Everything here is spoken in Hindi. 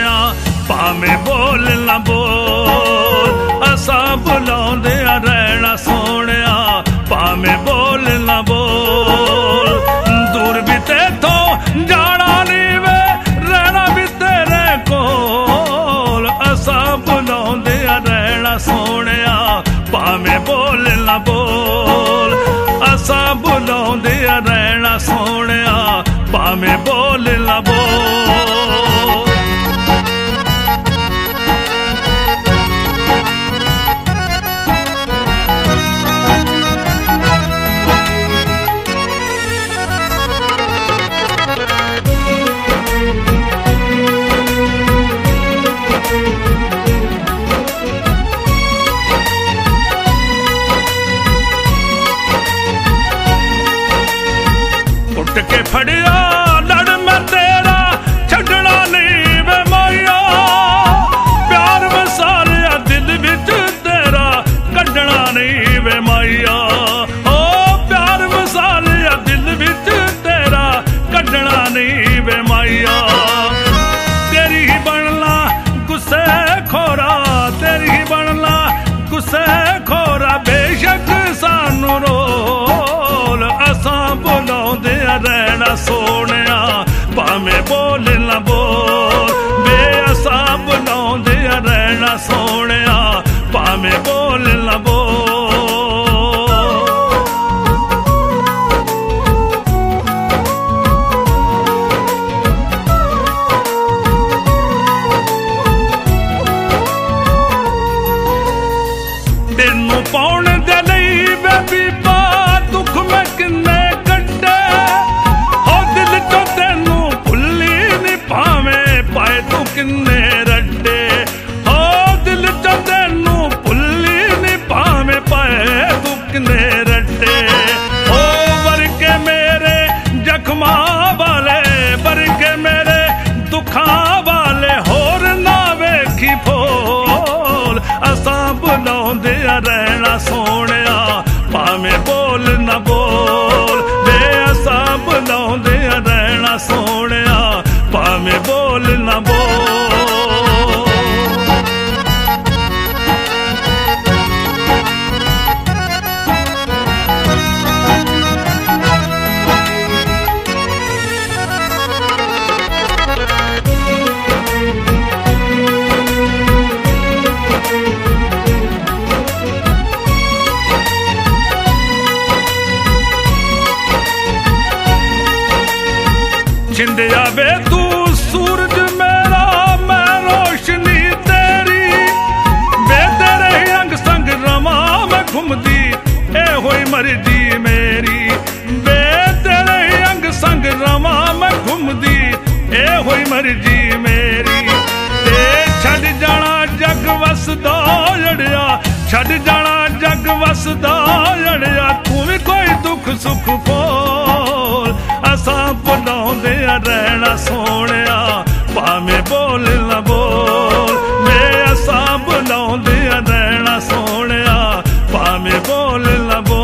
भावें बोल ना बोल असा बुलाउंदे रहना सोहणिया भावें बोल ना बोल दूर भी तेथों जाना नहीं वे रहना भी तेरे कोल असा बुलाउंदे रहना सोहणिया भावें बोल ना बोल असा बुलाउंदे रहना सोहणिया भावें बोल ना बोल उठ के फड़िया लड़ मैं तेरा छड़ना नहीं वे माया प्यार में सारे दिल विच तेरा कढ़ना नहीं वे माया ओ प्यार में सारे दिल विच तेरा कढ़ना नहीं वे माया तेरी ही बनना गुस्से खोरा तेरी ही बनना गुस्से खोरा बेशक सानू रोल असा बुलाउंदे रहना सोहणिया भावें बोल ना बोल बे असा बुलाउंदे रहना सोहणिया भावें बोल ना बोल तेनू पाउण दे लई वे बीबा दुख मैं किन्ने कड्डे हो दिल चो तेनू भुल्ली नी भावें पाए तू किन्ने रड्डे हो दिल चो तेनू भुल्ली नी भावें पाए तू किन्ने रड्डे ओ वर्के मेरे जख्मा वाले वर्के मेरे दुखा वाले होर ना वेखी फोल असा बुलाउंदे रहना सोहणिया भावें बोल ना बोल बे असा बुलाउंदे रहना सोहणिया भावें बोल ना बोल छिंदिया वे तू सूरज मेरा मैं रोशनी तेरी वे तेरे अंग संग रमा मैं घूमदी ए होई मर्जी मेरी वे तेरे अंग संग रमा मैं घूमदी ए होई मर्जी मेरी ते छड़ जाना जग वसदा जड़िया छड़ जाना जग वसदा जड़िया तू भी कोई दुख सुख बोल असा बुलाउंदे रहना सोहणिया भावें बोल ना बोल वे असा बुलाउंदे रहना सोहणिया भावें बोल ना बोल